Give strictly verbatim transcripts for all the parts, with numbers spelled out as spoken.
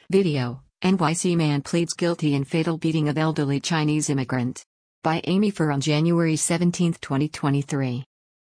Video: N Y C man pleads guilty in fatal beating of elderly Chinese immigrant. By Amy Fur on January seventeenth, twenty twenty-three.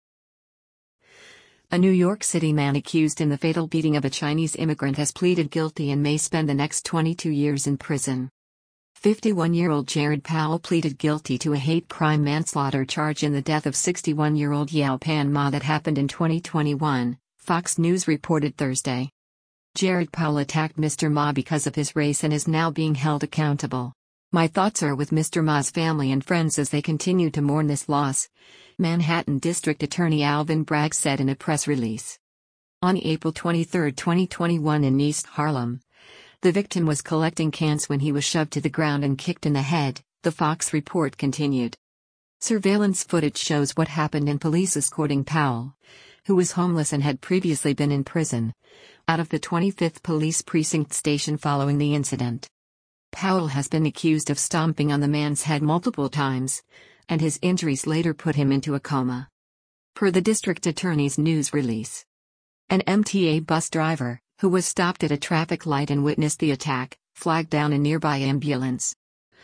A New York City man accused in the fatal beating of a Chinese immigrant has pleaded guilty and may spend the next twenty-two years in prison. fifty-one-year-old Jared Powell pleaded guilty to a hate crime manslaughter charge in the death of sixty-one-year-old Yao Pan Ma that happened in twenty twenty-one, Fox News reported Thursday. Jared Powell attacked Mister Ma because of his race and is now being held accountable. "My thoughts are with Mister Ma's family and friends as they continue to mourn this loss," Manhattan District Attorney Alvin Bragg said in a press release. On April twenty-third, twenty twenty-one in East Harlem, the victim was collecting cans when he was shoved to the ground and kicked in the head, the Fox report continued. Surveillance footage shows what happened and police escorting Powell, who was homeless and had previously been in prison, out of the twenty-fifth Police Precinct station following the incident. Powell has been accused of stomping on the man's head multiple times, and his injuries later put him into a coma. Per the district attorney's news release, an M T A bus driver, who was stopped at a traffic light and witnessed the attack, flagged down a nearby ambulance.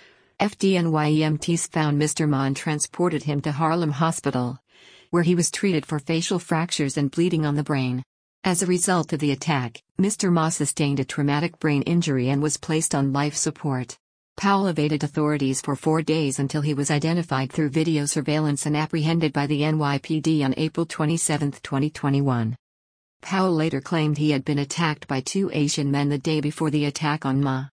F D N Y E M Ts found Mister Ma and transported him to Harlem Hospital, where he was treated for facial fractures and bleeding on the brain. As a result of the attack, Mister Ma sustained a traumatic brain injury and was placed on life support. Powell evaded authorities for four days until he was identified through video surveillance and apprehended by the N Y P D on April twenty-seventh, twenty twenty-one. Powell later claimed he had been attacked by two Asian men the day before the attack on Ma.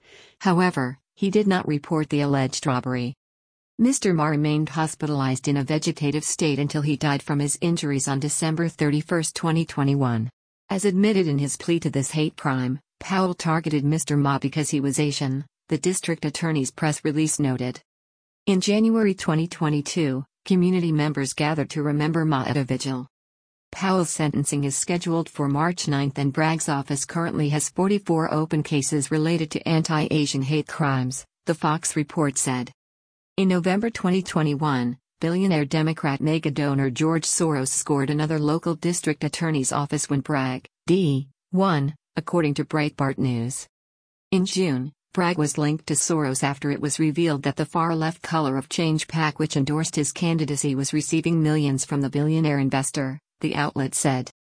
However, he did not report the alleged robbery. Mister Ma remained hospitalized in a vegetative state until he died from his injuries on December thirty-first, twenty twenty-one. As admitted in his plea to this hate crime, Powell targeted Mister Ma because he was Asian, the district attorney's press release noted. In January twenty twenty-two, community members gathered to remember Ma at a vigil. Powell's sentencing is scheduled for March ninth and Bragg's office currently has forty-four open cases related to anti-Asian hate crimes, the Fox report said. In November twenty twenty-one, billionaire Democrat mega donor George Soros scored another local district attorney's office when Bragg, D, won, according to Breitbart News. In June, Bragg was linked to Soros after it was revealed that the far-left Color of Change PAC, which endorsed his candidacy, was receiving millions from the billionaire investor, the outlet said.